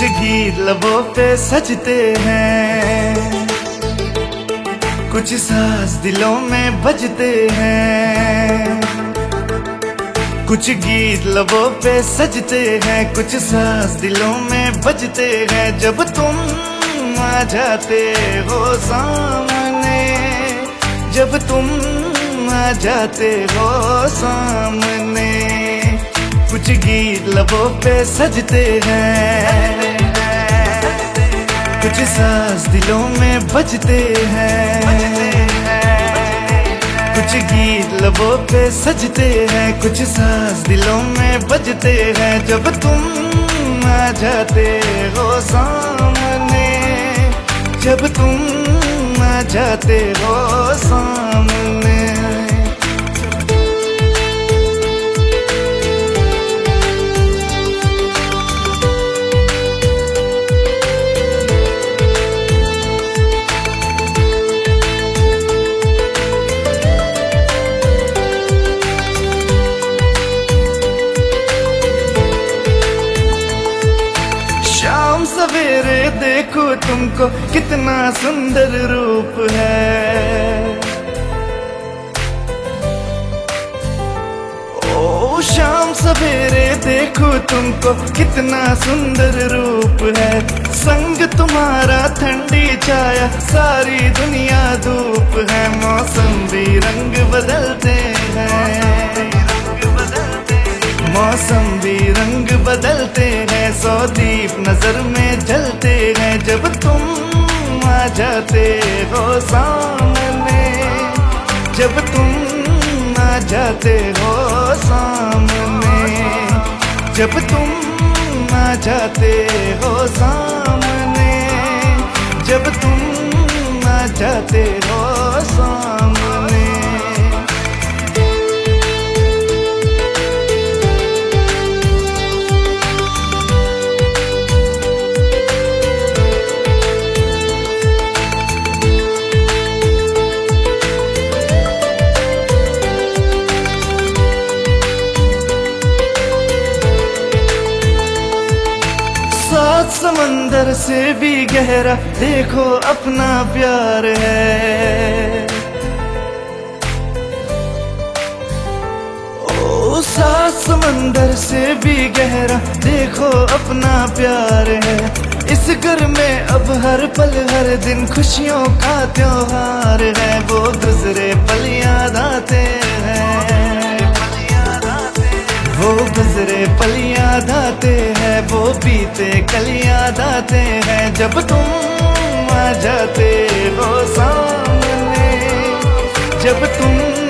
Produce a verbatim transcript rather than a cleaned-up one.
कुछ गीत लबों पे सजते हैं, कुछ सांस दिलों में बजते हैं। कुछ गीत लबों पे सजते हैं, कुछ सांस दिलों में बजते हैं। जब तुम आ जाते हो सामने, जब तुम आ जाते हो सामने, कुछ गीत लबों पे सजते हैं, कुछ सांस दिलों में बजते हैं। कुछ गीत लबों पे सजते हैं, कुछ सांस दिलों में बजते हैं। जब तुम आ जाते हो सामने, जब तुम आ जाते हो सामने। सवेरे देखो तुमको कितना सुंदर रूप है, ओ शाम सवेरे देखो तुमको कितना सुंदर रूप है। संग तुम्हारा ठंडी छाया, सारी दुनिया धूप है। मौसम भी रंग बदलते हैं, मौसम भी रंग बदलते हैं। सौ दीप नजर में जलते हैं, जब तुम आ जाते हो सामने, जब तुम आ जाते हो सामने, जब तुम आ जाते हो सामने, जब तुम आ जाते हो सामने। सात समंदर से भी गहरा देखो अपना प्यार है, ओ सात समंदर से भी गहरा देखो अपना प्यार है। इस घर में अब हर पल हर दिन खुशियों का त्योहार है। वो गुजरे पल याद आते हैं, वो गुजरे पल याद आते हैं, वो बीते कल याद आते हैं। जब तुम आ जाते हो सामने, जब तुम